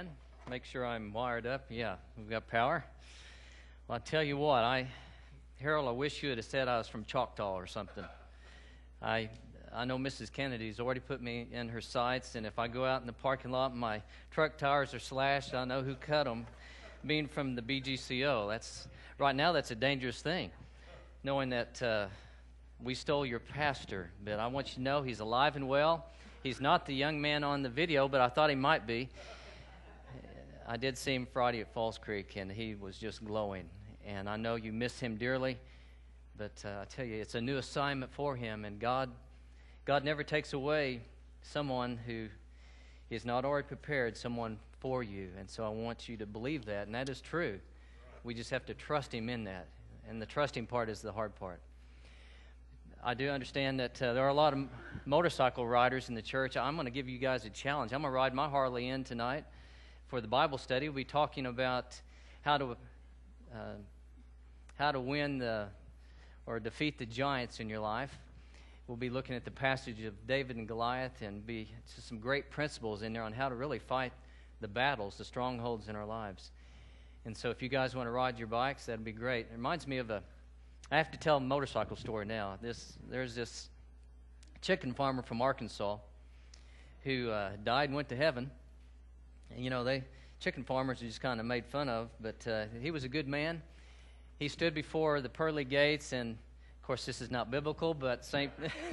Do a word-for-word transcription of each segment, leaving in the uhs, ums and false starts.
again. Make sure I'm wired up. Yeah, we've got power. Well, I tell you what, I, Harold, I wish you had said I was from Choctaw or something. I I know Missus Kennedy's already put me in her sights, and if I go out in the parking lot and my truck tires are slashed, I know who cut them. Being from the B G C O, that's right now that's a dangerous thing, knowing that uh, we stole your pastor. But I want you to know he's alive and well. He's not the young man on the video, but I thought he might be. I did see him Friday at Falls Creek, and he was just glowing. And I know you miss him dearly, but uh, I tell you, it's a new assignment for him, and God, God never takes away someone who is not already prepared, someone for you. And so I want you to believe that, and that is true. We just have to trust him in that, and the trusting part is the hard part. I do understand that uh, there are a lot of motorcycle riders in the church. I'm going to give you guys a challenge. I'm going to ride my Harley in tonight for the Bible study. We'll be talking about how to uh, how to win the or defeat the giants in your life. We'll be looking at the passage of David and Goliath, and be just some great principles in there on how to really fight the battles, the strongholds in our lives. And so if you guys want to ride your bikes, that'd be great. It reminds me of a I have to tell a motorcycle story now. This There's this chicken farmer from Arkansas who uh, died and went to heaven. And, you know, they chicken farmers are just kind of made fun of, but uh, he was a good man. He stood before the pearly gates, and, of course, this is not biblical, but Saint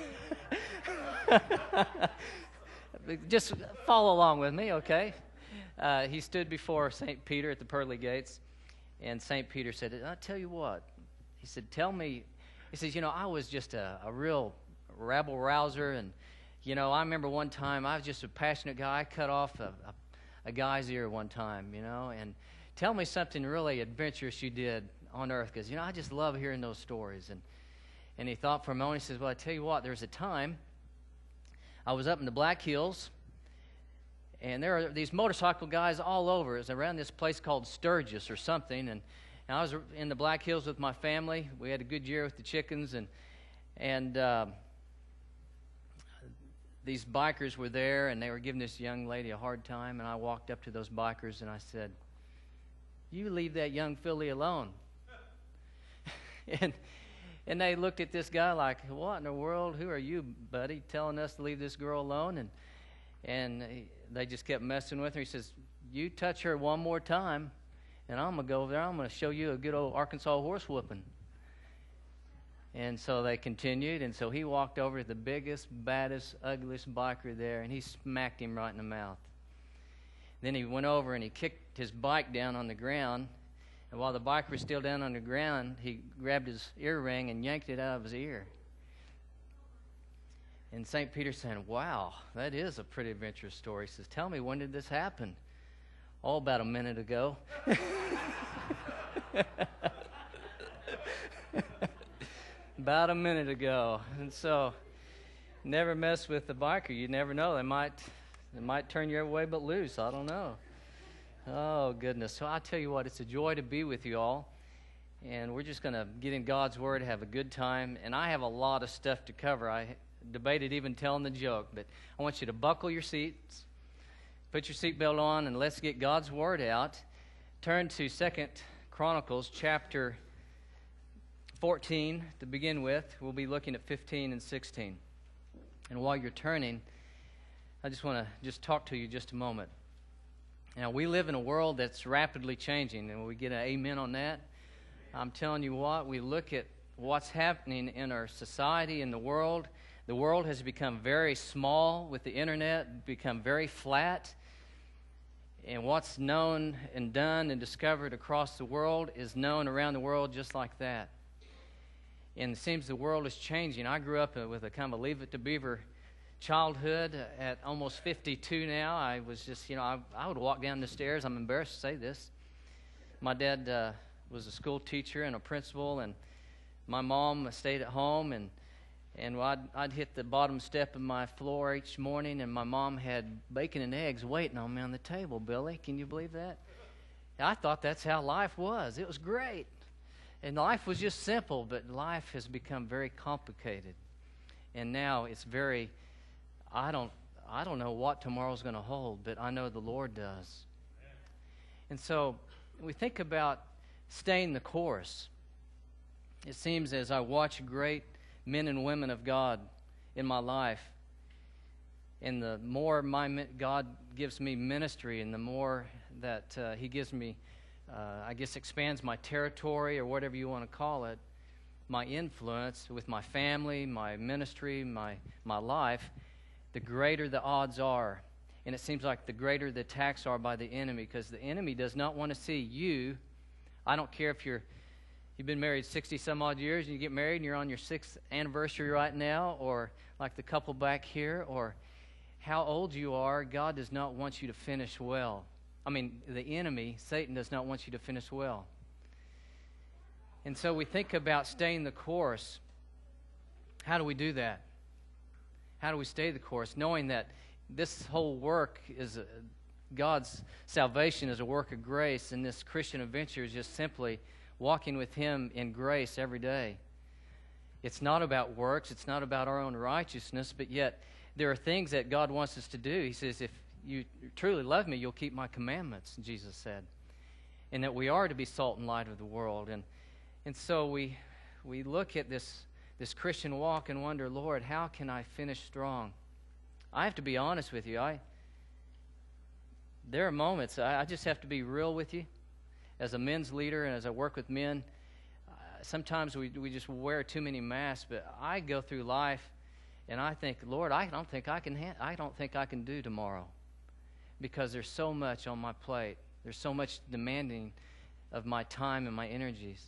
just follow along with me, okay? Uh, he stood before Saint Peter at the pearly gates, and Saint Peter said, I'll tell you what. He said, tell me, he says, you know, I was just a, a real rabble-rouser, and, you know, I remember one time I was just a passionate guy. I cut off a, a, a guy's ear one time, you know, and tell me something really adventurous you did on earth, because, you know, I just love hearing those stories. And and he thought for a moment. He says, well, I tell you what, there was a time I was up in the Black Hills, and there are these motorcycle guys all over. It was around this place called Sturgis or something, and And I was in the Black Hills with my family. We had a good year with the chickens, and and uh, these bikers were there, and they were giving this young lady a hard time. And I walked up to those bikers, and I said, "You leave that young filly alone." and and they looked at this guy like, "What in the world? Who are you, buddy, telling us to leave this girl alone?" And and they just kept messing with her. He says, "You touch her one more time, and I'm going to go over there. I'm going to show you a good old Arkansas horse whooping." And so they continued, and so he walked over to the biggest, baddest, ugliest biker there, and he smacked him right in the mouth. Then he went over and he kicked his bike down on the ground, and while the biker was still down on the ground, he grabbed his earring and yanked it out of his ear. And Saint Peter said, wow, that is a pretty adventurous story. He says, tell me, when did this happen? Oh, about a minute ago. About a minute ago. And so, never mess with the biker. You never know. They might they might turn you every way but loose. I don't know. Oh, goodness. So I tell you what, it's a joy to be with you all. And we're just going to get in God's Word, have a good time. And I have a lot of stuff to cover. I debated even telling the joke. But I want you to buckle your seats. Put your seatbelt on, and let's get God's Word out. Turn to Second Chronicles chapter fourteen to begin with. We'll be looking at fifteen and sixteen. And while you're turning, I just want to just talk to you just a moment. Now, we live in a world that's rapidly changing, and we get an amen on that. I'm telling you what, we look at what's happening in our society, in the world. The world has become very small with the internet, become very flat. And what's known and done and discovered across the world is known around the world just like that. And it seems the world is changing. I grew up with a kind of a Leave It to Beaver childhood. At almost fifty-two now, I was just, you know, I, I would walk down the stairs. I'm embarrassed to say this. My dad uh, was a school teacher and a principal, and my mom stayed at home, and And I'd, I'd hit the bottom step of my floor each morning, and my mom had bacon and eggs waiting on me on the table, Billy. Can you believe that? I thought that's how life was. It was great. And life was just simple, but life has become very complicated. And now it's very, I don't I don't know what tomorrow's going to hold, but I know the Lord does. And so we think about staying the course. It seems as I watch great men and women of God in my life, and the more my God gives me ministry, and the more that uh, He gives me, uh, I guess, expands my territory, or whatever you want to call it, my influence with my family, my ministry, my my life, the greater the odds are. And it seems like the greater the attacks are by the enemy, because the enemy does not want to see you. I don't care if you're You've been married sixty some odd years, and you get married and you're on your sixth anniversary right now, or like the couple back here, or how old you are. God does not want you to finish well. I mean, the enemy, Satan, does not want you to finish well. And so we think about staying the course. How do we do that? How do we stay the course, knowing that this whole work is a, God's salvation is a work of grace, and this Christian adventure is just simply walking with Him in grace every day. It's not about works. It's not about our own righteousness, but yet there are things that God wants us to do. He says, if you truly love me, you'll keep my commandments, Jesus said. And that we are to be salt and light of the world. And and so we we look at this, this Christian walk and wonder, Lord, how can I finish strong? I have to be honest with you. I There are moments, I, I just have to be real with you. As a men's leader and as I work with men, uh, sometimes we we just wear too many masks. But I go through life, and I think, Lord, I don't think I can. Ha- I don't think I can do tomorrow, because there's so much on my plate. There's so much demanding of my time and my energies.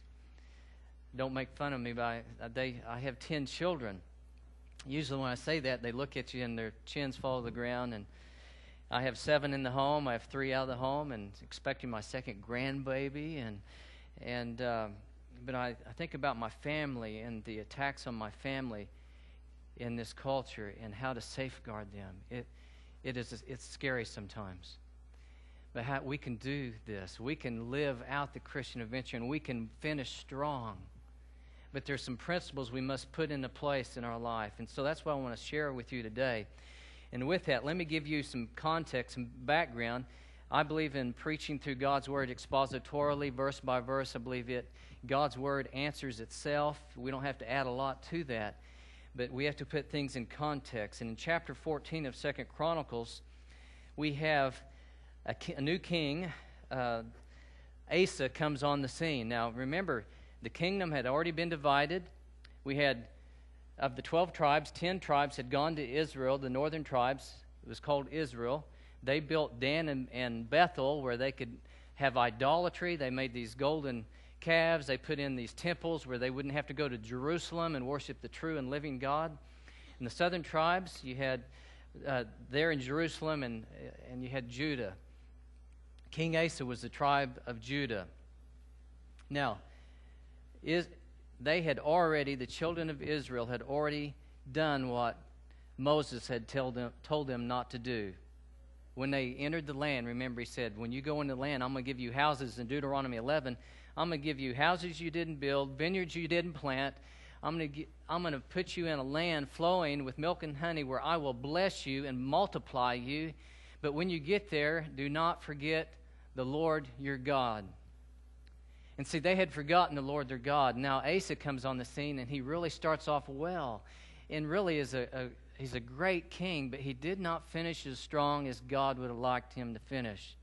Don't make fun of me, but I, they I have ten children. Usually, when I say that, they look at you and their chins fall to the ground. And I have seven in the home. I have three out of the home, and expecting my second grandbaby. And and uh, but I, I think about my family and the attacks on my family in this culture and how to safeguard them. It it is it's scary sometimes, but how we can do this. We can live out the Christian adventure, and we can finish strong. But there's some principles we must put into place in our life, and so that's what I want to share with you today. And with that, let me give you some context and background. I believe in preaching through God's Word expositorily, verse by verse. I believe it. God's Word answers itself. We don't have to add a lot to that, but we have to put things in context. And in chapter fourteen of Second Chronicles, we have a, a new king. Uh, Asa comes on the scene. Now, remember, the kingdom had already been divided. We had Of the twelve tribes, ten tribes had gone to Israel, the northern tribes. It was called Israel. They built Dan and, and Bethel, where they could have idolatry. They made these golden calves. They put in these temples where they wouldn't have to go to Jerusalem and worship the true and living God. In the southern tribes, you had uh, there in Jerusalem, and, and you had Judah. King Asa was the tribe of Judah. Now, is... They had already, the children of Israel had already done what Moses had told them, told them not to do. When they entered the land, remember he said, when you go into the land, I'm going to give you houses. In Deuteronomy eleven, I'm going to give you houses you didn't build, vineyards you didn't plant. I'm going to get, I'm going to put you in a land flowing with milk and honey, where I will bless you and multiply you. But when you get there, do not forget the Lord your God. And see, they had forgotten the Lord their God. Now Asa comes on the scene, and he really starts off well, and really is a, a he's a great king, but he did not finish as strong as God would have liked him to finish.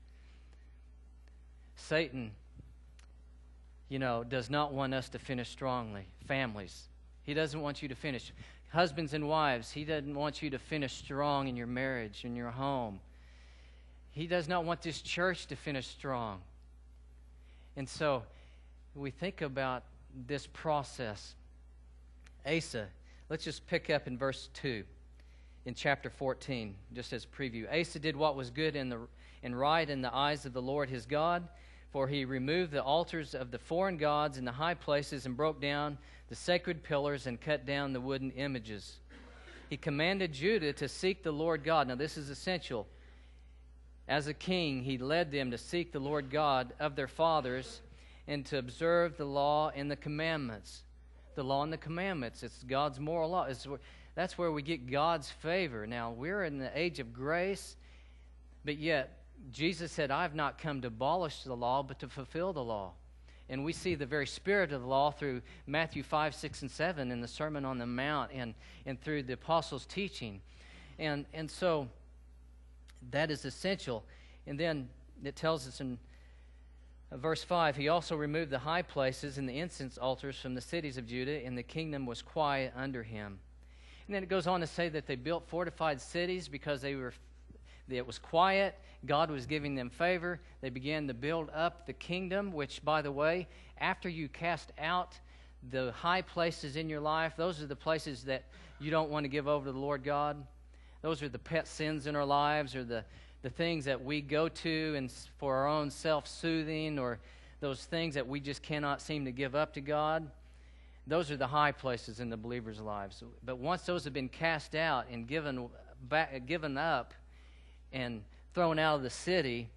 Satan, you know, does not want us to finish strongly. Families, he doesn't want you to finish. Husbands and wives, he doesn't want you to finish strong in your marriage, in your home. He does not want this church to finish strong. And so we think about this process. Asa, let's just pick up in verse two in chapter fourteen, just as a preview. Asa did what was good and, the, and right in the eyes of the Lord his God, for he removed the altars of the foreign gods in the high places and broke down the sacred pillars and cut down the wooden images. He commanded Judah to seek the Lord God. Now this is essential. As a king, he led them to seek the Lord God of their fathers and to observe the law and the commandments. The law and the commandments. It's God's moral law. It's where, that's where we get God's favor. Now, we're in the age of grace, but yet Jesus said, "I have not come to abolish the law, but to fulfill the law." And we see the very spirit of the law through Matthew five, six, and seven in the Sermon on the Mount, and, and through the apostles' teaching. And, and so that is essential. And then it tells us in verse five, he also removed the high places and the incense altars from the cities of Judah, and the kingdom was quiet under him. And then it goes on to say that they built fortified cities because they were, it was quiet. God was giving them favor. They began to build up the kingdom, which, by the way, after you cast out the high places in your life, those are the places that you don't want to give over to the Lord God. Those are the pet sins in our lives, or the, the things that we go to and for our own self-soothing, or those things that we just cannot seem to give up to God. Those are the high places in the believer's lives. But once those have been cast out and given back, given up and thrown out of the city,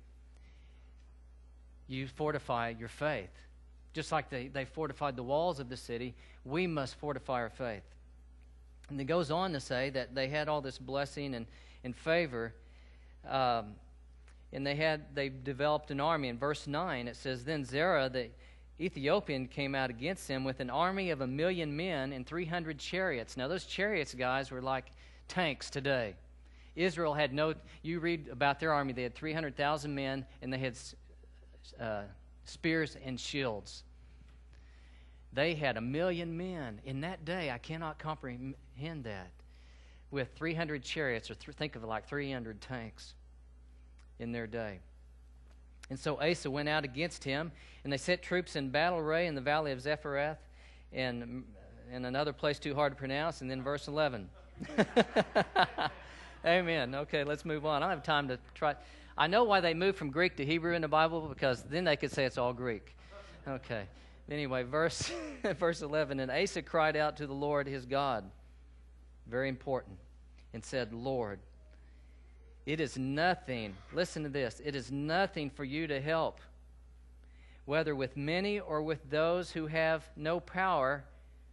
you fortify your faith. Just like they, they fortified the walls of the city, we must fortify our faith. And it goes on to say that they had all this blessing and, and favor, um, and they had they developed an army. In verse nine, it says, "Then Zerah the Ethiopian came out against them with an army of a million men and three hundred chariots." Now those chariots, guys, were like tanks today. Israel had no, you read about their army, they had three hundred thousand men, and they had uh, spears and shields. They had a million men. In that day, I cannot comprehend that, with three hundred chariots, or th- think of it like three hundred tanks in their day. And so Asa went out against him, and they set troops in battle array in the valley of Zephareth, and, and another place too hard to pronounce, and then verse eleven. Amen. Okay, let's move on. I don't have time to try. I know why they moved from Greek to Hebrew in the Bible, because then they could say it's all Greek. Okay. Anyway, verse verse eleven, "And Asa cried out to the Lord his God," very important, "and said, Lord, it is nothing," listen to this, "it is nothing for you to help, whether with many or with those who have no power.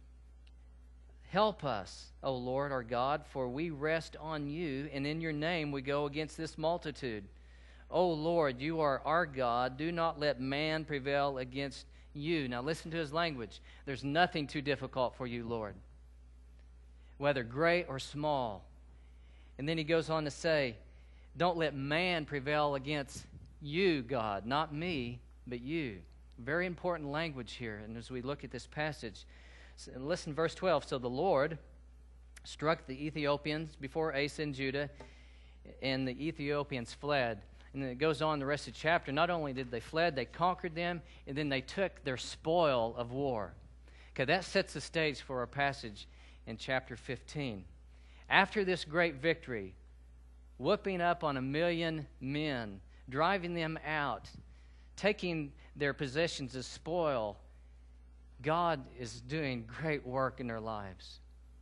Help us, O Lord our God, for we rest on you, and in your name we go against this multitude. O Lord, you are our God. Do not let man prevail against you." Now listen to his language. There's nothing too difficult for you, Lord, whether great or small. And then he goes on to say, don't let man prevail against you, God. Not me, but you. Very important language here. And as we look at this passage, listen, verse twelve. "So the Lord struck the Ethiopians before Asa and Judah, and the Ethiopians fled." And then it goes on the rest of the chapter. Not only did they fled, they conquered them, and then they took their spoil of war. Okay, that sets the stage for our passage in chapter fifteen. After this great victory, whooping up on a million men, driving them out, taking their possessions as spoil, God is doing great work in their lives.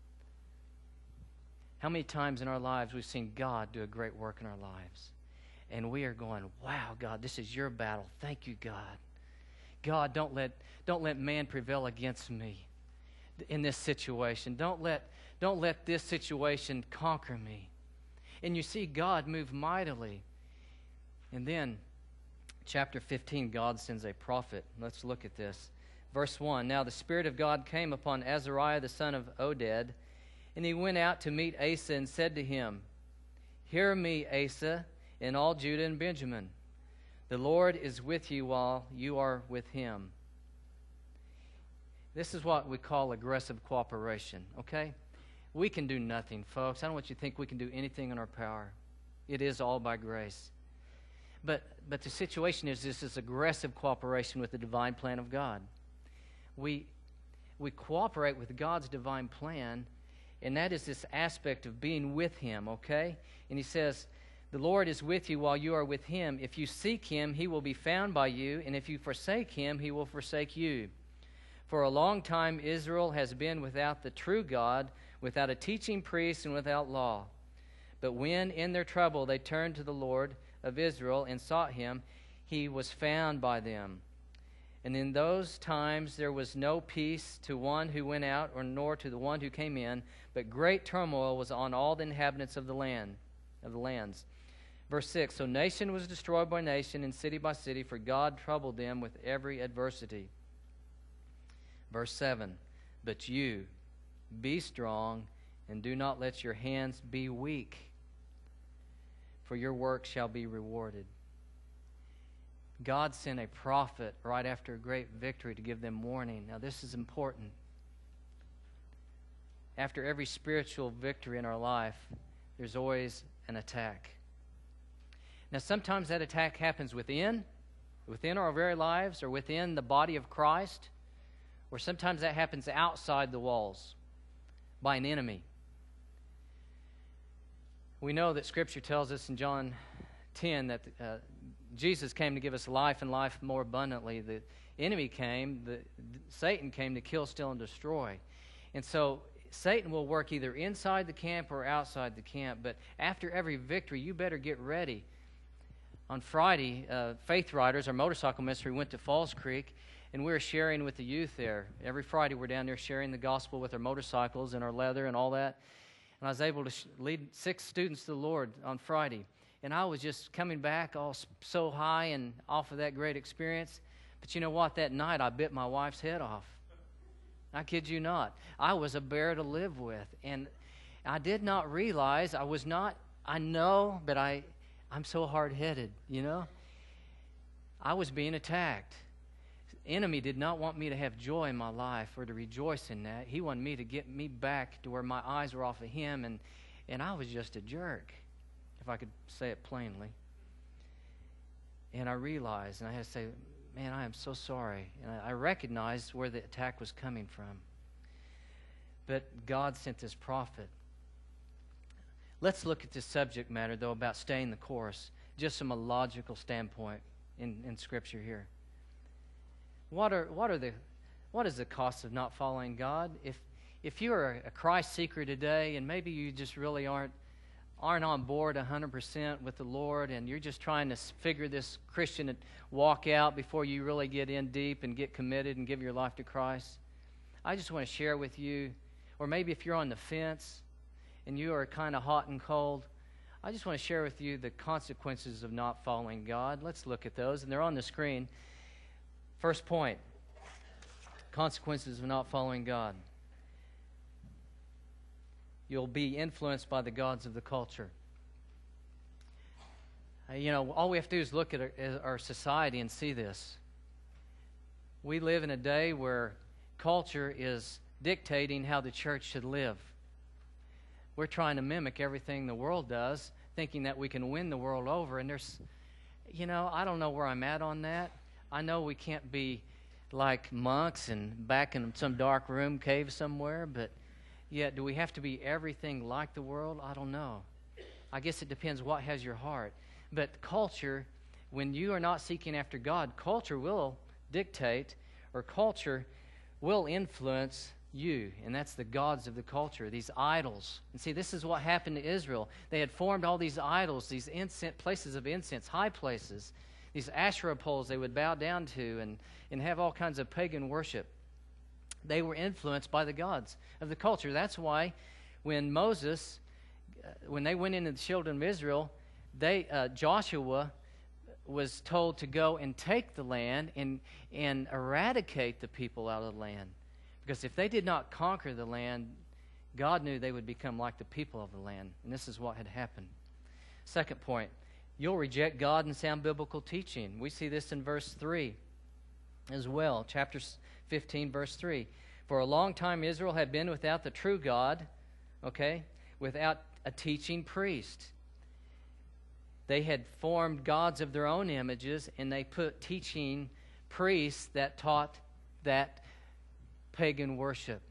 How many times in our lives we've seen God do a great work in our lives? And we are going, wow, God, this is your battle. Thank you, God. God, don't let don't let man prevail against me in this situation. Don't let don't let this situation conquer me. And you see God move mightily. And then, chapter fifteen, God sends a prophet. Let's look at this. Verse one, "Now the Spirit of God came upon Azariah the son of Oded, and he went out to meet Asa and said to him, Hear me, Asa, and all Judah and Benjamin. The Lord is with you while you are with him." This is what we call aggressive cooperation, okay? We can do nothing, folks. I don't want you to think we can do anything in our power. It is all by grace. But but the situation is this is aggressive cooperation with the divine plan of God. We we cooperate with God's divine plan, and that is this aspect of being with him, okay? And he says, "The Lord is with you while you are with him. If you seek him, he will be found by you, and if you forsake him, he will forsake you. For a long time Israel has been without the true God, without a teaching priest, and without law. But when in their trouble they turned to the Lord of Israel and sought him, he was found by them. And in those times there was no peace to one who went out, or nor to the one who came in, but great turmoil was on all the inhabitants of the land, of the lands. Verse six, so nation was destroyed by nation and city by city, for God troubled them with every adversity. Verse seven, but you, be strong, and do not let your hands be weak, for your work shall be rewarded. God sent a prophet right after a great victory to give them warning. Now this is important. After every spiritual victory in our life, there's always an attack. Now sometimes that attack happens within, within our very lives, or within the body of Christ, or sometimes that happens outside the walls by an enemy. We know that Scripture tells us in John ten that uh, Jesus came to give us life and life more abundantly. The enemy came, the, Satan came to kill, steal, and destroy. And so Satan will work either inside the camp or outside the camp. But after every victory, you better get ready. On Friday, uh, Faith Riders, our motorcycle ministry, went to Falls Creek, and we were sharing with the youth there. Every Friday, we're down there sharing the gospel with our motorcycles and our leather and all that. And I was able to sh- lead six students to the Lord on Friday. And I was just coming back all so high and off of that great experience. But you know what? That night, I bit my wife's head off. I kid you not. I was a bear to live with. And I did not realize, I was not, I know, but I, I'm so hard-headed, you know. I was being attacked. The enemy did not want me to have joy in my life or to rejoice in that. He wanted me to get me back to where my eyes were off of him, and, and I was just a jerk, if I could say it plainly. And I realized, and I had to say, man, I am so sorry. And I, I recognized where the attack was coming from. But God sent this prophet. Let's look at this subject matter, though, about staying the course, just from a logical standpoint in, in Scripture here. What are what are the what is the cost of not following God? If if you are a Christ seeker today, and maybe you just really aren't aren't on board one hundred percent with the Lord, and you're just trying to figure this Christian walk out before you really get in deep and get committed and give your life to Christ, I just want to share with you, or maybe if you're on the fence and you are kind of hot and cold, I just want to share with you the consequences of not following God. Let's look at those, and they're on the screen. First point, consequences of not following God. You'll be influenced by the gods of the culture. Uh, you know, all we have to do is look at our, our society and see this. We live in a day where culture is dictating how the church should live. We're trying to mimic everything the world does, thinking that we can win the world over. And there's, you know, I don't know where I'm at on that. I know we can't be like monks and back in some dark room cave somewhere, but yet do we have to be everything like the world? I don't know. I guess it depends what has your heart. But culture, when you are not seeking after God, culture will dictate, or culture will influence you, and that's the gods of the culture, these idols. And see, this is what happened to Israel. They had formed all these idols, these incense, places of incense, high places, these Asherah poles they would bow down to and, and have all kinds of pagan worship. They were influenced by the gods of the culture. That's why when Moses, uh, when they went into the children of Israel, they uh, Joshua was told to go and take the land and, and eradicate the people out of the land. Because if they did not conquer the land, God knew they would become like the people of the land. And this is what had happened. Second point, you'll reject God and sound biblical teaching. We see this in verse three as well, chapter fifteen, verse three. For a long time Israel had been without the true God, okay, without a teaching priest. They had formed gods of their own images, and they put teaching priests that taught that pagan worship.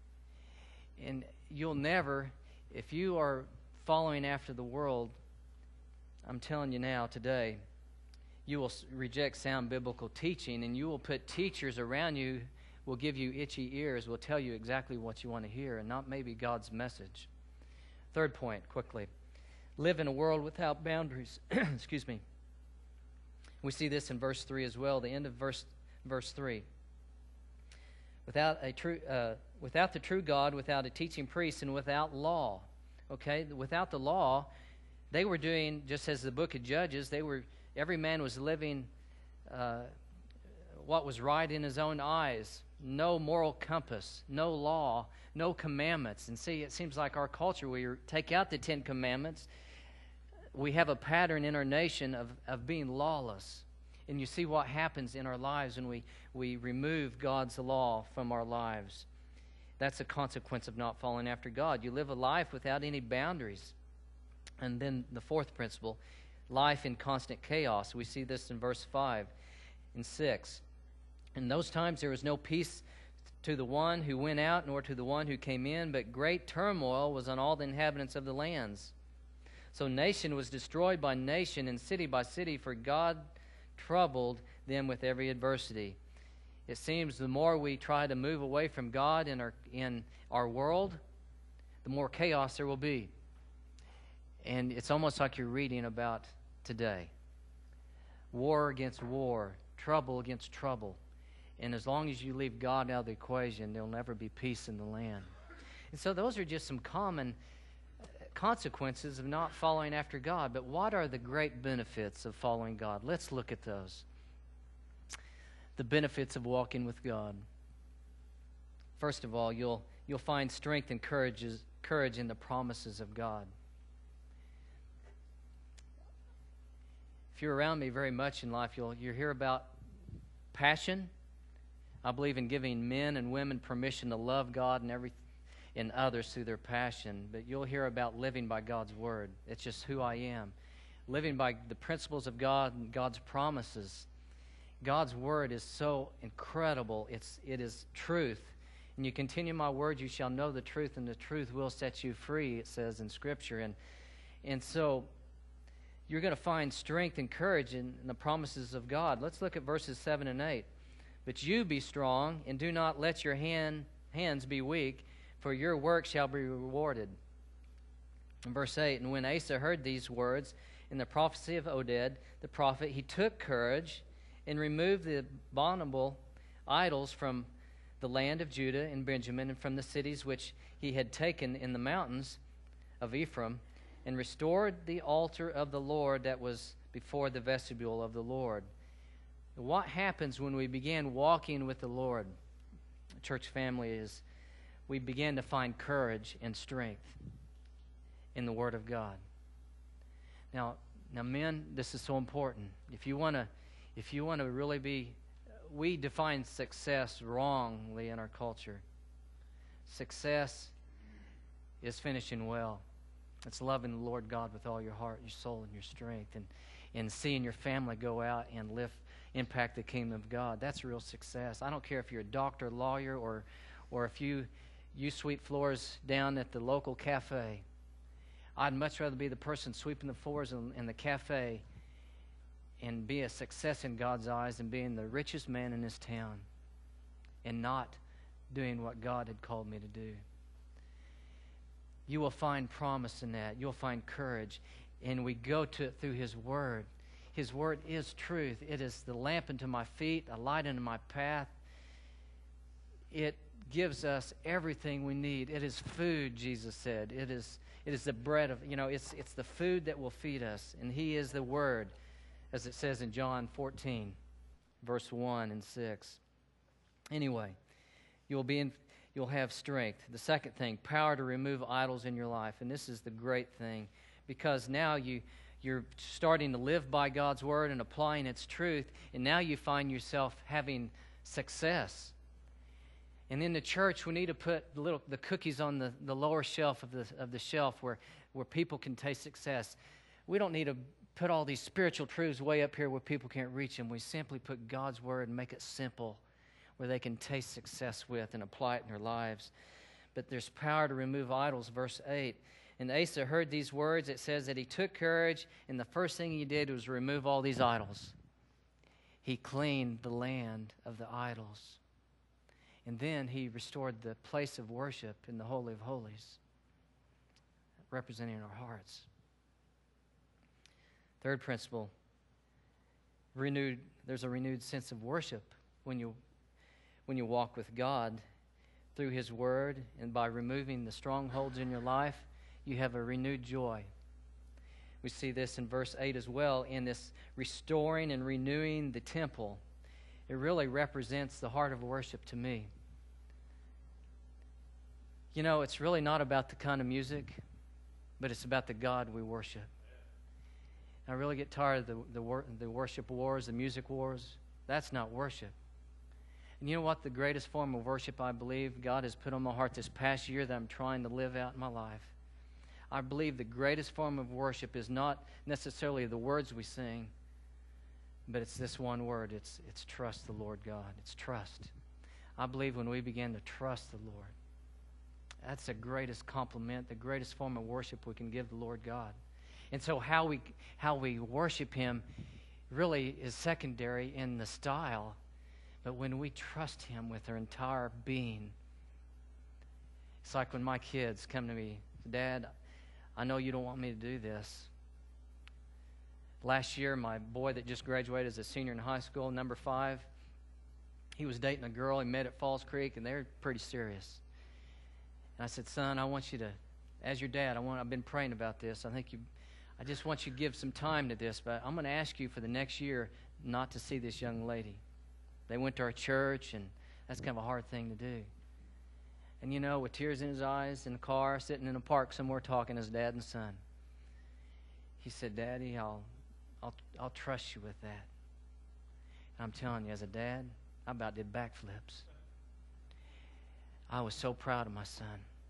And you'll never, if you are following after the world, I'm telling you now today, you will reject sound biblical teaching, and you will put teachers around you will give you itchy ears, will tell you exactly what you want to hear, and not maybe God's message. Third point, quickly. Live in a world without boundaries. Excuse me. We see this in verse three as well, the end of verse verse three. Without a true, uh, without the true God, without a teaching priest, and without law. Okay, without the law, They were doing, just as the book of Judges, they were, every man was living uh, what was right in his own eyes. No moral compass, no law, no commandments. And see, it seems like our culture, we take out the Ten Commandments. We have a pattern in our nation of, of being lawless. And you see what happens in our lives when we, we remove God's law from our lives. That's a consequence of not following after God. You live a life without any boundaries. And then the fourth principle, life in constant chaos. We see this in verse five and six. In those times there was no peace to the one who went out, nor to the one who came in, but great turmoil was on all the inhabitants of the lands. So nation was destroyed by nation, and city by city, for God troubled them with every adversity. It seems the more we try to move away from God in our in our world, the more chaos there will be. And it's almost like you're reading about today. War against war, trouble against trouble. And as long as you leave God out of the equation, there'll never be peace in the land. And so those are just some common consequences of not following after God. But what are the great benefits of following God? Let's look at those. The benefits of walking with God. First of all, you'll you'll find strength and courage, courage in the promises of God. If you're around me very much in life, you'll you'll hear about passion. I believe in giving men and women permission to love God and every and others through their passion. But you'll hear about living by God's word. It's just who I am. Living by the principles of God and God's promises. God's word is so incredible. It's it is truth. And you continue my word, you shall know the truth, and the truth will set you free, it says in Scripture. And and so you're going to find strength and courage in, in the promises of God. Let's look at verses seven and eight. But you be strong, and do not let your hand, hands be weak, for your work shall be rewarded. In verse eight, and when Asa heard these words in the prophecy of Oded, the prophet, he took courage and removed the abominable idols from the land of Judah and Benjamin, and from the cities which he had taken in the mountains of Ephraim, and restored the altar of the Lord that was before the vestibule of the Lord. What happens when we begin walking with the Lord, church family, is we begin to find courage and strength in the Word of God. Now, now, men, this is so important. If you want to, if you want to really be, we define success wrongly in our culture. Success is finishing well. It's loving the Lord God with all your heart, your soul, and your strength, and, and seeing your family go out and live, impact the kingdom of God. That's real success. I don't care if you're a doctor, lawyer, or or if you you sweep floors down at the local cafe. I'd much rather be the person sweeping the floors in, in the cafe and be a success in God's eyes than being the richest man in this town and not doing what God had called me to do. You will find promise in that. You'll find courage. And we go to it through His Word. His Word is truth. It is the lamp unto my feet, a light unto my path. It gives us everything we need. It is food, Jesus said. It is it is the bread of, you know, it's it's the food that will feed us. And He is the Word, as it says in John fourteen, verse one and six. Anyway, you'll be in You'll have strength. The second thing, power to remove idols in your life. And this is the great thing, because now you, you're starting to live by God's Word and applying its truth, and now you find yourself having success. And in the church, we need to put the little the cookies on the, the lower shelf of the of the shelf where, where people can taste success. We don't need to put all these spiritual truths way up here where people can't reach them. We simply put God's Word and make it simple, where they can taste success with and apply it in their lives. But there's power to remove idols, verse eight. And Asa heard these words. It says that he took courage, and the first thing he did was remove all these idols. He cleaned the land of the idols. And then he restored the place of worship in the Holy of Holies, representing our hearts. Third principle, renewed. There's a renewed sense of worship when you When you walk with God through His Word, and by removing the strongholds in your life, you have a renewed joy. We see this in verse eight as well, in this restoring and renewing the temple. It really represents the heart of worship to me. You know, it's really not about the kind of music, but it's about the God we worship. I really get tired of the, the, wor- the worship wars, the music wars. That's not worship. And you know what? The greatest form of worship I believe God has put on my heart this past year that I'm trying to live out in my life. I believe the greatest form of worship is not necessarily the words we sing, but it's this one word. It's, it's trust the Lord God. It's trust. I believe when we begin to trust the Lord, that's the greatest compliment, the greatest form of worship we can give the Lord God. And so how we how we worship Him really is secondary in the style, but when we trust Him with our entire being, it's like when my kids come to me, Dad, I know you don't want me to do this. Last year, my boy that just graduated as a senior in high school, number five, he was dating a girl he met at Falls Creek, and they're pretty serious. And I said, son, I want you to, as your dad, I want, I've been praying about this. I think you, I just want you to give some time to this, but I'm going to ask you for the next year not to see this young lady. They went to our church, and that's kind of a hard thing to do. And you know, with tears in his eyes, in the car, sitting in a park somewhere talking as dad and son, he said, Daddy, I'll, I'll, I'll trust you with that. And I'm telling you, as a dad, I about did backflips. I was so proud of my son.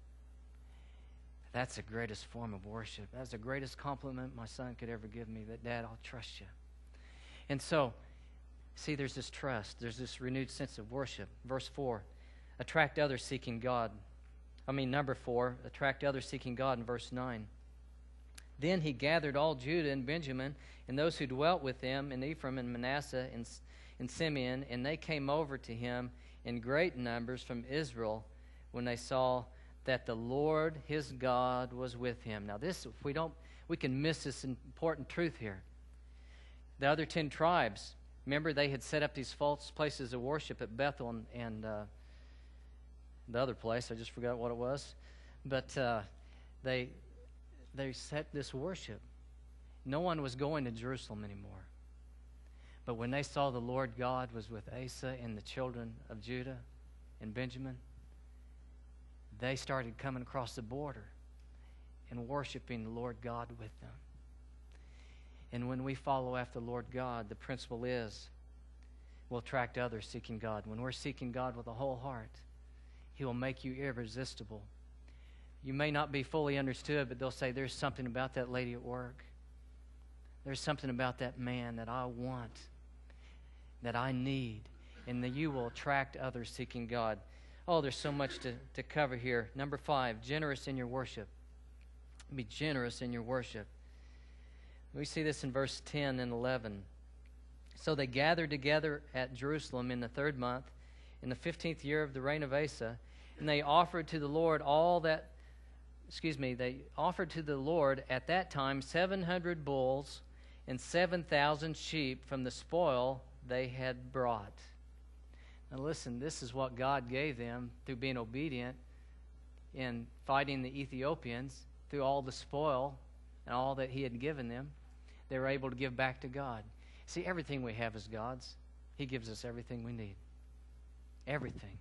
That's the greatest form of worship. That's the greatest compliment my son could ever give me, that, Dad, I'll trust you. And so, see, there's this trust. There's this renewed sense of worship. Verse four, attract others seeking God. I mean, number four, attract others seeking God in verse nine. Then he gathered all Judah and Benjamin and those who dwelt with them in Ephraim and Manasseh and, and Simeon, and they came over to him in great numbers from Israel when they saw that the Lord his God was with him. Now this, if we don't, we can miss this important truth here. The other ten tribes, remember, they had set up these false places of worship at Bethel and, and uh, the other place. I just forgot what it was. But uh, they they set this worship. No one was going to Jerusalem anymore. But when they saw the Lord God was with Asa and the children of Judah and Benjamin, they started coming across the border and worshiping the Lord God with them. And when we follow after the Lord God, the principle is we'll attract others seeking God. When we're seeking God with a whole heart, He will make you irresistible. You may not be fully understood, but they'll say, there's something about that lady at work. There's something about that man that I want, that I need. And that you will attract others seeking God. Oh, there's so much to, to cover here. Number five, generous in your worship. Be generous in your worship. We see this in verse ten and eleven. So they gathered together at Jerusalem in the third month, in the fifteenth year of the reign of Asa, and they offered to the Lord all that, excuse me, they offered to the Lord at that time seven hundred bulls and seven thousand sheep from the spoil they had brought. Now listen, this is what God gave them through being obedient in fighting the Ethiopians, through all the spoil and all that He had given them. They were able to give back to God. See, everything we have is God's. He gives us everything we need. Everything.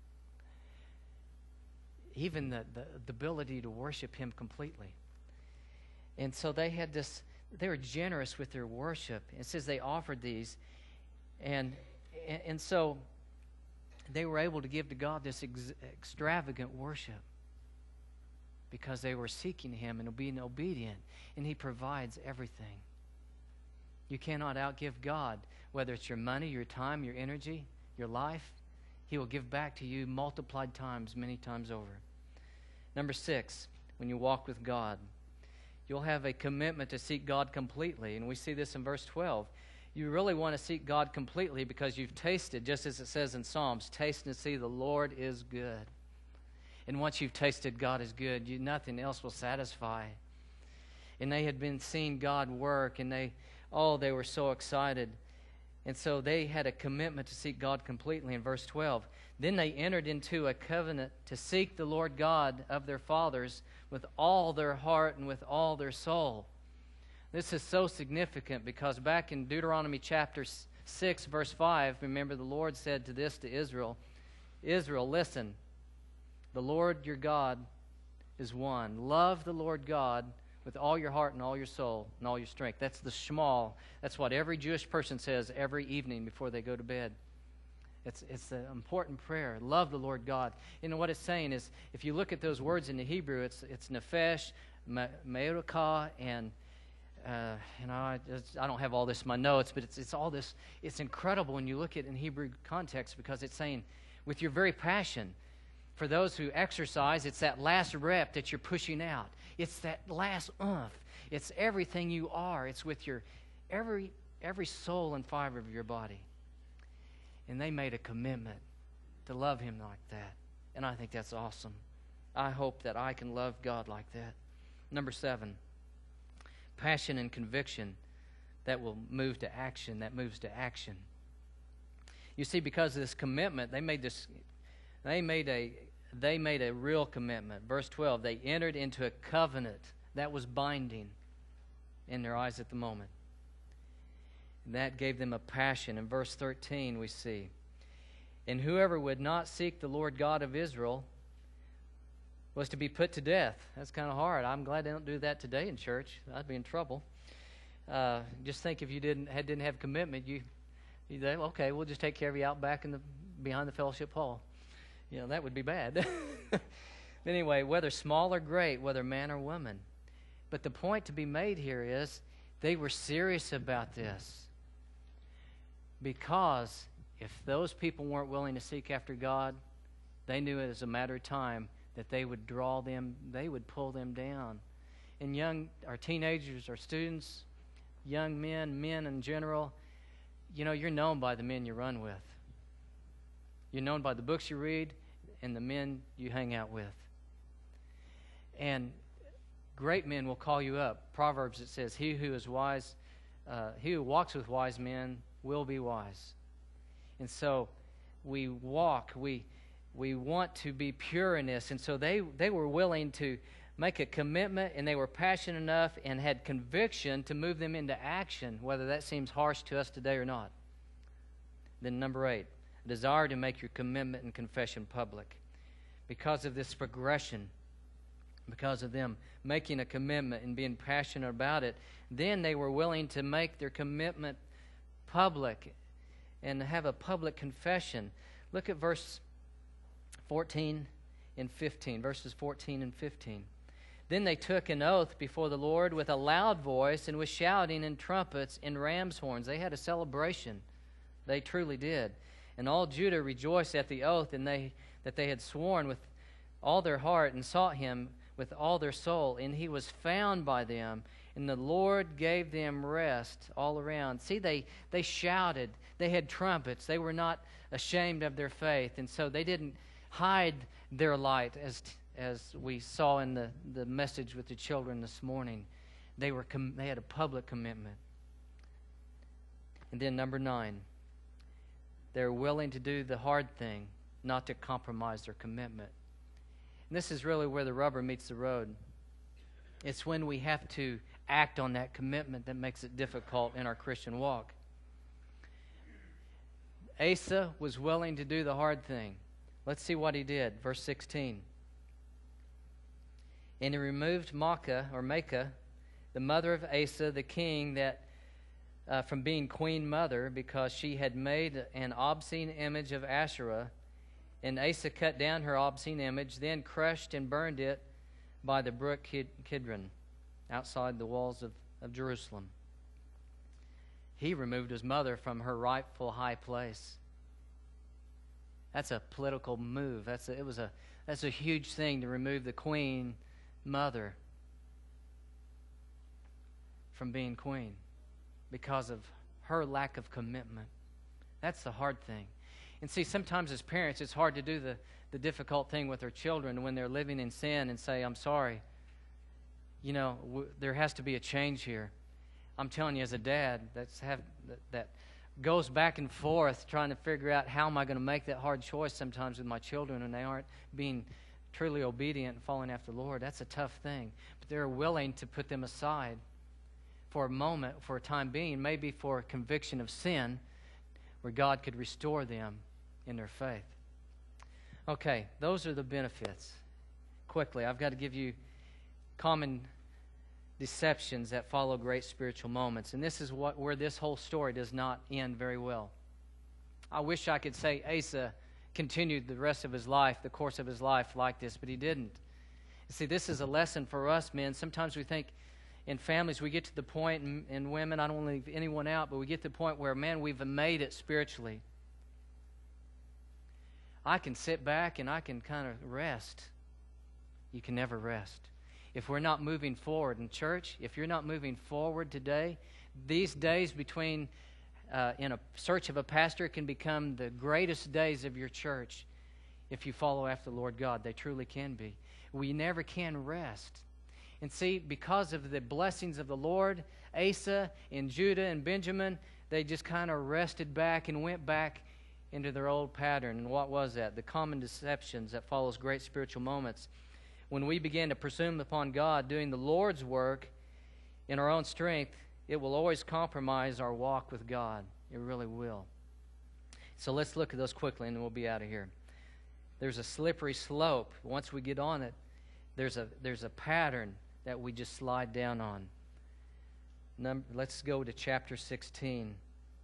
Even the, the, the ability to worship Him completely. And so they had this, they were generous with their worship. It says they offered these. And, and, and so they were able to give to God this ex- extravagant worship because they were seeking Him and being obedient. And He provides everything. You cannot outgive God, whether it's your money, your time, your energy, your life. He will give back to you multiplied times, many times over. Number six, when you walk with God, you'll have a commitment to seek God completely. And we see this in verse twelve. You really want to seek God completely because you've tasted, just as it says in Psalms, taste and see the Lord is good. And once you've tasted God is good, you, nothing else will satisfy. And they had been seeing God work, and they, oh, they were so excited. And so they had a commitment to seek God completely in verse twelve. Then they entered into a covenant to seek the Lord God of their fathers with all their heart and with all their soul. This is so significant because back in Deuteronomy chapter six, verse five, remember the Lord said to this to Israel, Israel, listen, the Lord your God is one. Love the Lord God with all your heart and all your soul and all your strength. That's the Shema. That's what every Jewish person says every evening before they go to bed. It's it's an important prayer. Love the Lord God. You know what it's saying is, if you look at those words in the Hebrew, it's it's nefesh, me'eruka, and uh, you know I, just, I don't have all this in my notes, but it's it's all this. It's incredible when you look at it in Hebrew context because it's saying with your very passion. For those who exercise, it's that last rep that you're pushing out. It's that last oomph. It's everything you are. It's with your every every soul and fiber of your body. And they made a commitment to love Him like that. And I think that's awesome. I hope that I can love God like that. Number seven, passion and conviction that will move to action, that moves to action. You see, because of this commitment, they made this They made a they made a real commitment. Verse twelve, they entered into a covenant that was binding in their eyes at the moment. And that gave them a passion. In verse thirteen we see, and whoever would not seek the Lord God of Israel was to be put to death. That's kind of hard. I'm glad they don't do that today in church. I'd be in trouble. Uh, just think if you didn't had, didn't have commitment, you you say, okay, we'll just take care of you out back in the behind the fellowship hall. You know, that would be bad. Anyway, whether small or great, whether man or woman. But the point to be made here is they were serious about this. Because if those people weren't willing to seek after God, they knew it was a matter of time that they would draw them, they would pull them down. And young, our teenagers, our students, young men, men in general, you know, you're known by the men you run with. You're known by the books you read and the men you hang out with. And great men will call you up. Proverbs, it says, he who is wise, uh, he who walks with wise men will be wise. And so we walk, we we want to be pure in this. And so they, they were willing to make a commitment, and they were passionate enough and had conviction to move them into action, whether that seems harsh to us today or not. Then number eight, desire to make your commitment and confession public. Because of this progression, because of them making a commitment and being passionate about it, then they were willing to make their commitment public and have a public confession. Look at verse fourteen and fifteen, verses fourteen and fifteen. Then they took an oath before the Lord with a loud voice and with shouting and trumpets and ram's horns. They had a celebration. They truly did. And all Judah rejoiced at the oath and they that they had sworn with all their heart and sought him with all their soul. And he was found by them, and the Lord gave them rest all around. See, they, they shouted. They had trumpets. They were not ashamed of their faith. And so they didn't hide their light, as as we saw in the, the message with the children this morning. They were com- they had a public commitment. And then number nine, they're willing to do the hard thing, not to compromise their commitment. And this is really where the rubber meets the road. It's when we have to act on that commitment that makes it difficult in our Christian walk. Asa was willing to do the hard thing. Let's see what he did. Verse sixteen. And he removed Maacah, or Maacah, the mother of Asa, the king, that uh, from being queen mother, because she had made an obscene image of Asherah. And Asa cut down her obscene image, then crushed and burned it by the brook Kid- Kidron, outside the walls of, of Jerusalem. He removed his mother from her rightful high place. That's a political move. That's a, it was a that's a huge thing to remove the queen mother from being queen because of her lack of commitment. That's the hard thing. And see, sometimes as parents, it's hard to do the, the difficult thing with our children when they're living in sin and say, I'm sorry. You know, w- there has to be a change here. I'm telling you, as a dad that's have that, that goes back and forth trying to figure out how am I going to make that hard choice sometimes with my children when they aren't being truly obedient and following after the Lord. That's a tough thing. But they're willing to put them aside for a moment, for a time being, maybe for a conviction of sin, where God could restore them in their faith. Okay, those are the benefits. Quickly, I've got to give you common deceptions that follow great spiritual moments. And this is what where this whole story does not end very well. I wish I could say Asa continued the rest of his life, the course of his life like this, but he didn't. See, this is a lesson for us, men. Sometimes we think in families we get to the point, and, and women, I don't want to leave anyone out, but we get to the point where, man, we've made it spiritually. I can sit back and I can kind of rest. You can never rest. If we're not moving forward in church, if you're not moving forward today, these days between uh, in a search of a pastor can become the greatest days of your church if you follow after the Lord God. They truly can be. We never can rest. And see, because of the blessings of the Lord, Asa and Judah and Benjamin, they just kind of rested back and went back into their old pattern. And what was that? The common deceptions that follows great spiritual moments. When we begin to presume upon God doing the Lord's work in our own strength, it will always compromise our walk with God. It really will. So let's look at those quickly and then we'll be out of here. There's a slippery slope. Once we get on it, there's a there's a pattern that we just slide down on. Number, let's go to chapter sixteen.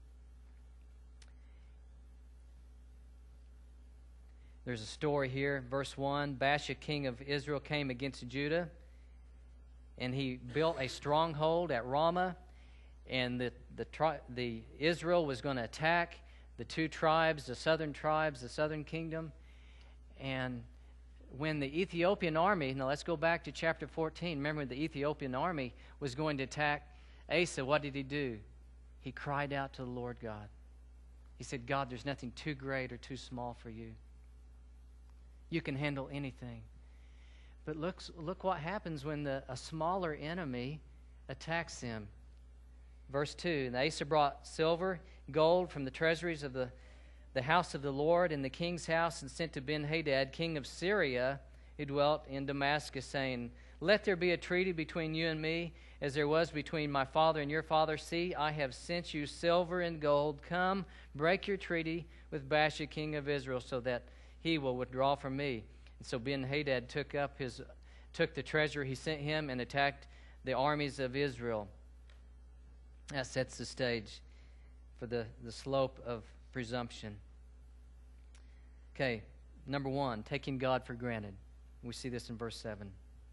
There's a story here, verse one. Baasha, king of Israel, came against Judah, and he built a stronghold at Ramah, and the the, tri- the Israel was going to attack the two tribes, the southern tribes, the southern kingdom. And when the Ethiopian army, now let's go back to chapter fourteen. Remember, the Ethiopian army was going to attack Asa. What did he do? He cried out to the Lord God. He said, God, there's nothing too great or too small for you. You can handle anything. But look, look what happens when the, a smaller enemy attacks him. Verse two, and Asa brought silver, gold from the treasuries of the, the house of the Lord and the king's house, and sent to Ben-Hadad, king of Syria, who dwelt in Damascus, saying, let there be a treaty between you and me, as there was between my father and your father. See, I have sent you silver and gold. Come, break your treaty with Baasha, king of Israel, so that he will withdraw from me. And so Ben-Hadad took up his, took the treasure he sent him and attacked the armies of Israel. That sets the stage for the, the slope of presumption. Okay, number one, taking God for granted. We see this in verse seven.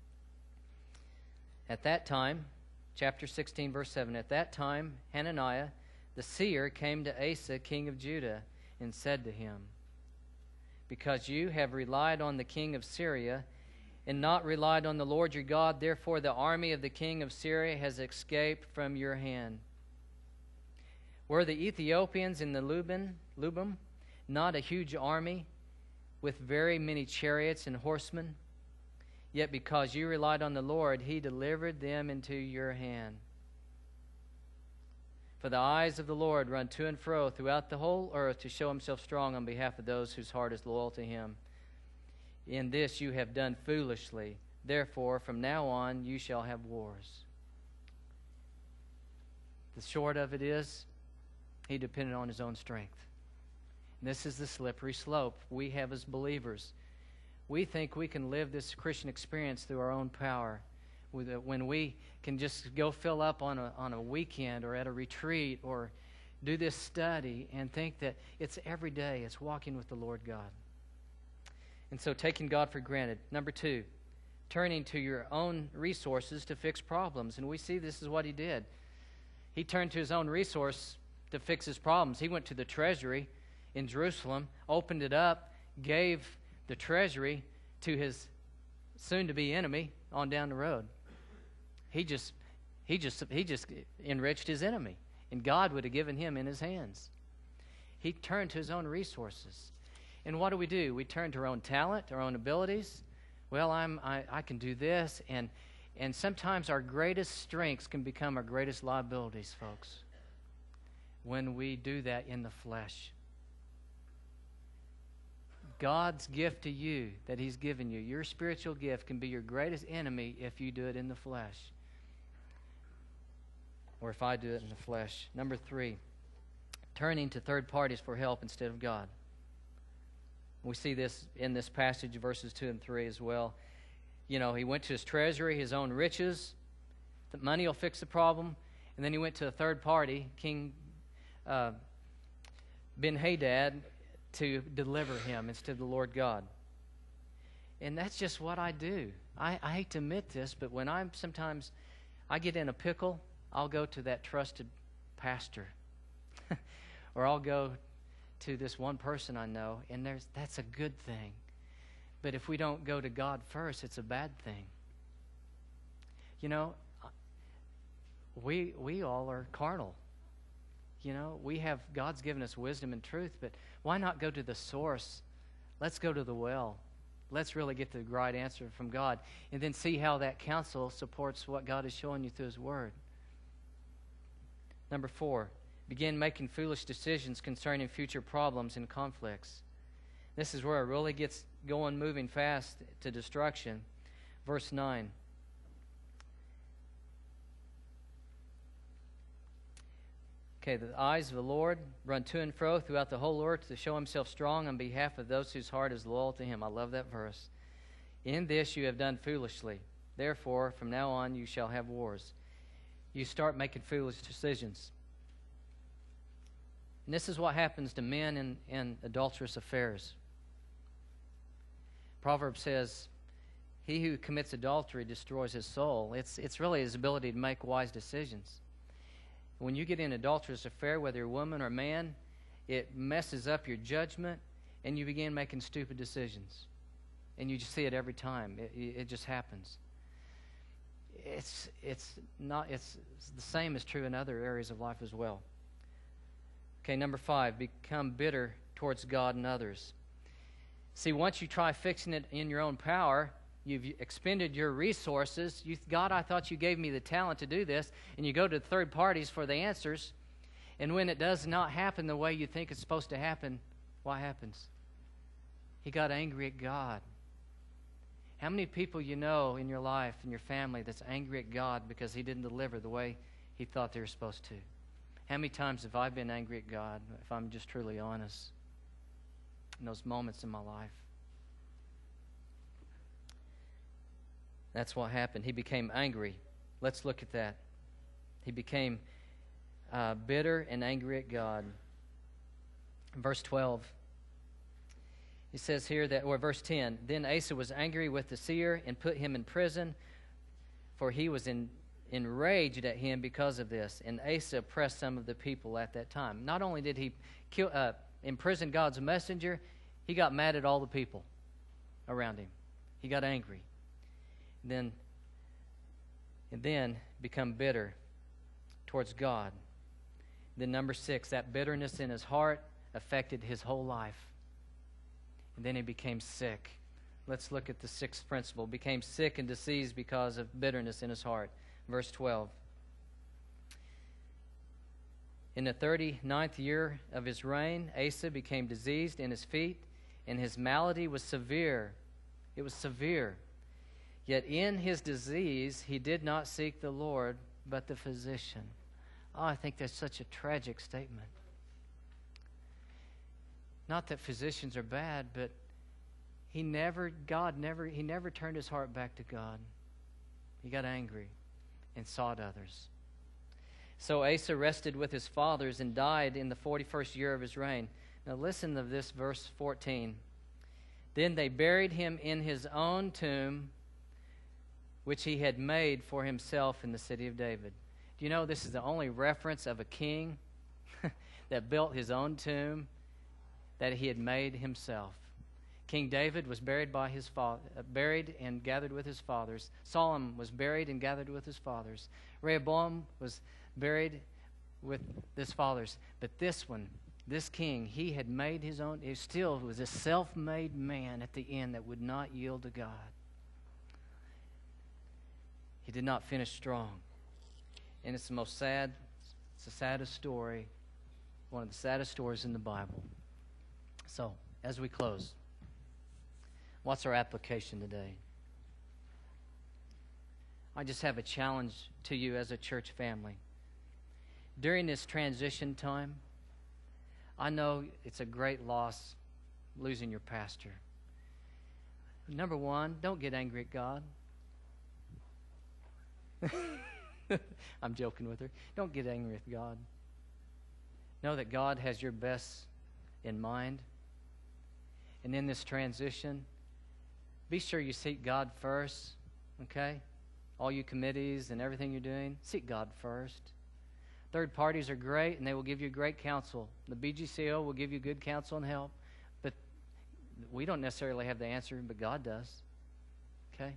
At that time, chapter sixteen, verse seven, at that time, Hananiah, the seer, came to Asa, king of Judah, and said to him, because you have relied on the king of Syria and not relied on the Lord your God, therefore the army of the king of Syria has escaped from your hand. Were the Ethiopians in the Lubim, Lubim not a huge army with very many chariots and horsemen? Yet because you relied on the Lord, he delivered them into your hand. For the eyes of the Lord run to and fro throughout the whole earth to show himself strong on behalf of those whose heart is loyal to him. In this you have done foolishly. Therefore, from now on you shall have wars. The short of it is, he depended on his own strength. And this is the slippery slope we have as believers. We think we can live this Christian experience through our own power. When we can just go fill up on a, on a weekend or at a retreat or do this study and think that it's every day, it's walking with the Lord God. And so taking God for granted. Number two, turning to your own resources to fix problems. And we see this is what he did. He turned to his own resource to fix his problems. He went to the treasury in Jerusalem, opened it up, gave the treasury to his soon-to-be enemy on down the road. He just, he just, he just enriched his enemy, and God would have given him in his hands. He turned to his own resources. And what do we do? We turn to our own talent, our own abilities. Well, I'm, I, I can do this, and and sometimes our greatest strengths can become our greatest liabilities, folks, when we do that in the flesh. God's gift to you that he's given you, your spiritual gift, can be your greatest enemy if you do it in the flesh. or if I do it in the flesh. Number three, turning to third parties for help instead of God. We see this in this passage, verses two and three as well. You know, he went to his treasury, his own riches. The money will fix the problem. And then he went to a third party, King uh, Ben-Hadad, to deliver him instead of the Lord God. And that's just what I do. I, I hate to admit this, but when I'm sometimes, I get in a pickle, I'll go to that trusted pastor. Or I'll go to this one person I know, and there's that's a good thing. But if we don't go to God first, it's a bad thing. You know, we we all are carnal. You know, we have, God's given us wisdom and truth, but why not go to the source? Let's go to the well. Let's really get the right answer from God, and then see how that counsel supports what God is showing you through His Word. Number four, begin making foolish decisions concerning future problems and conflicts. This is where it really gets going, moving fast to destruction. Verse nine. Okay, the eyes of the Lord run to and fro throughout the whole earth to show Himself strong on behalf of those whose heart is loyal to Him. I love that verse. In this you have done foolishly. Therefore, from now on you shall have wars. You start making foolish decisions. And this is what happens to men in, in adulterous affairs. Proverbs says, he who commits adultery destroys his soul. It's, it's really his ability to make wise decisions. When you get in an adulterous affair, whether you're a woman or man, it messes up your judgment, and you begin making stupid decisions. And you just see it every time. It, it just happens. It's, it's, not, it's, it's the same is true in other areas of life as well. Okay, number five, become bitter towards God and others. See, once you try fixing it in your own power, you've expended your resources. You, God, I thought you gave me the talent to do this, and you go to third parties for the answers, and when it does not happen the way you think it's supposed to happen, what happens? He got angry at God. How many people you know in your life, in your family, that's angry at God because He didn't deliver the way He thought they were supposed to? How many times have I been angry at God, if I'm just truly honest, in those moments in my life? That's what happened. He became angry. Let's look at that. He became uh, bitter and angry at God. Verse twelve. He says here that, or verse ten, then Asa was angry with the seer and put him in prison, for he was in, enraged at him because of this. And Asa oppressed some of the people at that time. Not only did he kill, uh, imprison God's messenger, he got mad at all the people around him. He got angry. Then, and then become bitter towards God. Then number six, that bitterness in his heart affected his whole life. And then he became sick. Let's look at the sixth principle. Became sick and diseased because of bitterness in his heart. Verse twelve. In the thirty-ninth year of his reign, Asa became diseased in his feet, and his malady was severe. It was severe. Yet in his disease, he did not seek the Lord, but the physician. Oh, I think that's such a tragic statement. Not that physicians are bad, but he never, God never, he never turned his heart back to God. He got angry and sought others. So Asa rested with his fathers and died in the forty-first year of his reign. Now listen to this, verse fourteen. Then they buried him in his own tomb, which he had made for himself in the city of David. Do you know this is the only reference of a king that built his own tomb that he had made himself? King David was buried by his father, uh, buried and gathered with his fathers. Solomon was buried and gathered with his fathers. Rehoboam was buried with his fathers. But this one, this king, he had made his own. He still was a self-made man at the end that would not yield to God. He did not finish strong. And it's the most sad, it's the saddest story, one of the saddest stories in the Bible. So, as we close, what's our application today? I just have a challenge to you as a church family. during this transition time, I know it's a great loss losing your pastor. Number one, don't get angry at God. I'm joking with her. Don't get angry with God. Know that God has your best in mind. And in this transition, be sure you seek God first, okay? All you committees and everything you're doing, seek God first. Third parties are great, and they will give you great counsel. The B G C O will give you good counsel and help, but we don't necessarily have the answer, but God does, okay?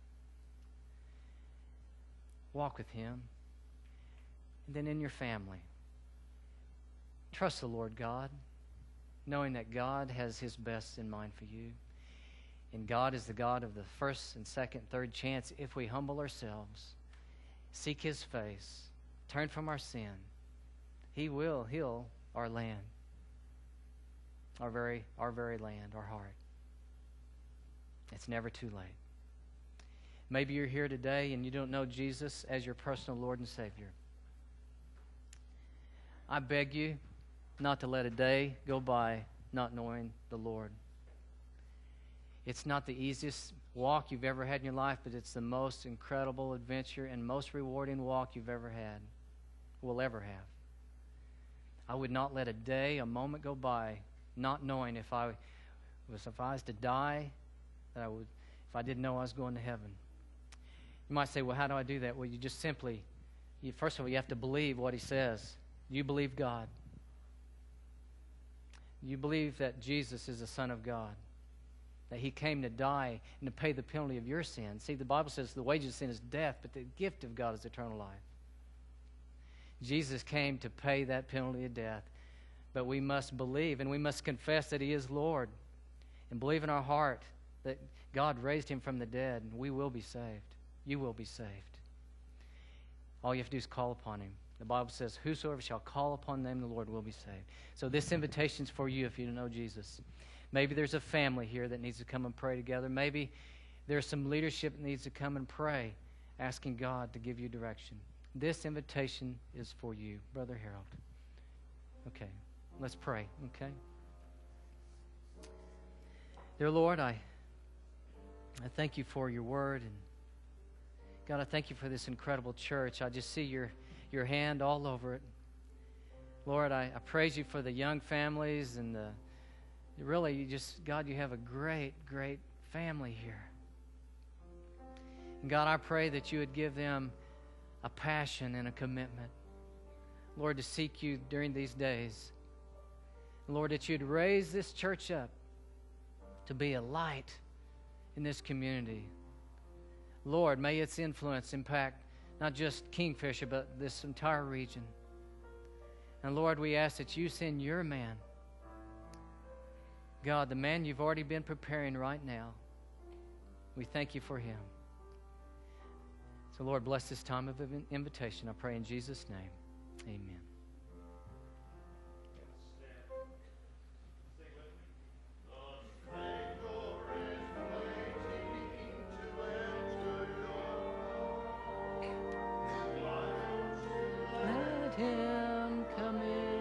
Walk with Him. And then in your family, trust the Lord God, knowing that God has His best in mind for you. And God is the God of the first and second, third chance if we humble ourselves, seek His face, turn from our sin. He will heal our land, our very, our very land, our heart. It's never too late. Maybe you're here today and you don't know Jesus as your personal Lord and Savior. I beg you not to let a day go by not knowing the Lord. It's not the easiest walk you've ever had in your life, but it's the most incredible adventure and most rewarding walk you've ever had, will ever have. I would not let a day, a moment go by not knowing if I was if I was to die, that I would, if I didn't know I was going to heaven. You might say, well, how do I do that? Well, you just simply, you, first of all, you have to believe what He says. You believe God. You believe that Jesus is the Son of God, that He came to die and to pay the penalty of your sin. See, the Bible says the wages of sin is death, but the gift of God is eternal life. Jesus came to pay that penalty of death, but we must believe and we must confess that He is Lord and believe in our heart that God raised Him from the dead, and we will be saved. You will be saved. All you have to do is call upon Him. The Bible says, whosoever shall call upon the name of the Lord will be saved. So this invitation's for you if you don't know Jesus. Maybe there's a family here that needs to come and pray together. Maybe there's some leadership that needs to come and pray, asking God to give you direction. This invitation is for you, Brother Harold. Okay, let's pray, okay? Dear Lord, I, I thank You for Your word. And God, I thank You for this incredible church. I just see Your, your hand all over it. Lord, I, I praise You for the young families and the really, you just, God, You have a great, great family here. And God, I pray that You would give them a passion and a commitment, Lord, to seek You during these days. Lord, that You'd raise this church up to be a light in this community. Lord, may its influence impact not just Kingfisher, but this entire region. And Lord, we ask that You send Your man, God, the man You've already been preparing right now. We thank You for him. So, Lord, bless this time of invitation. I pray in Jesus' name. Amen. Let Him come in.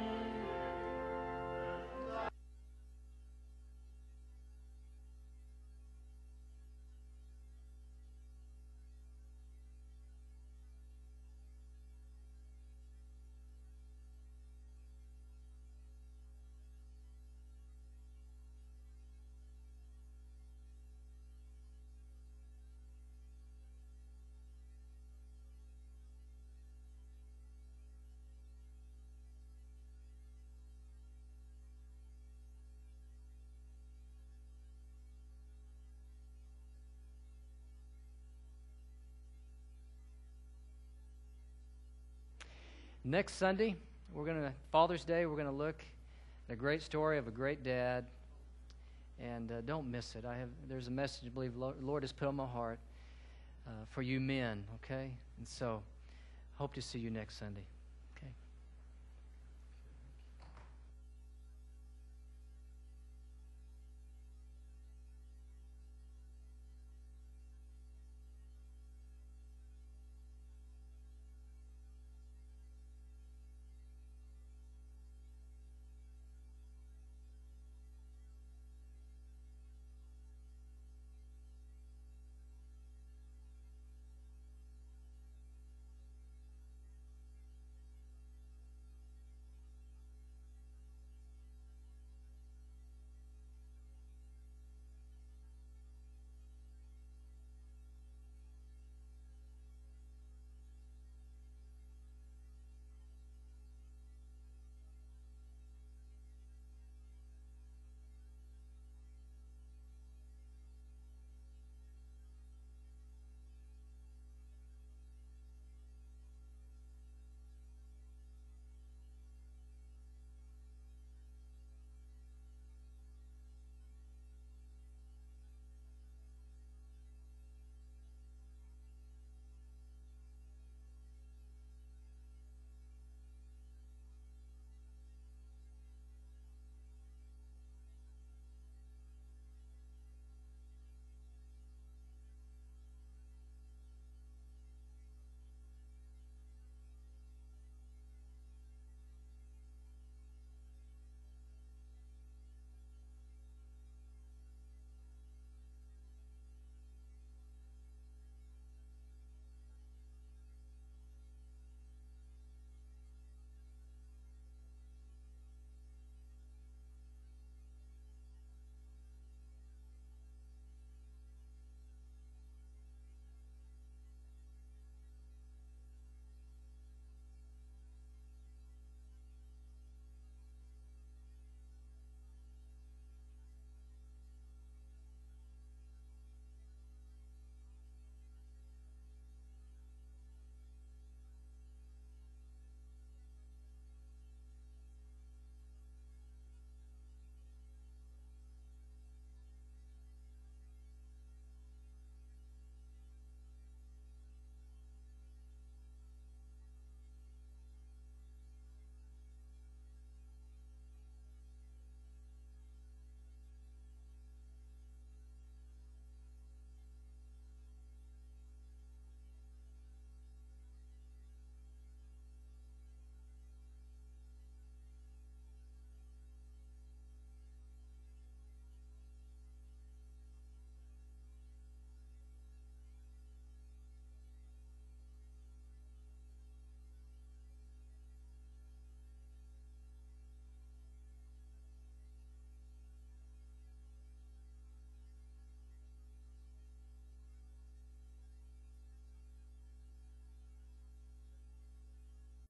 Next Sunday, we're going to, Father's Day, we're going to look at a great story of a great dad. And uh, don't miss it. I have There's a message I believe the Lord has put on my heart uh, for you men, okay? And so, hope to see you next Sunday.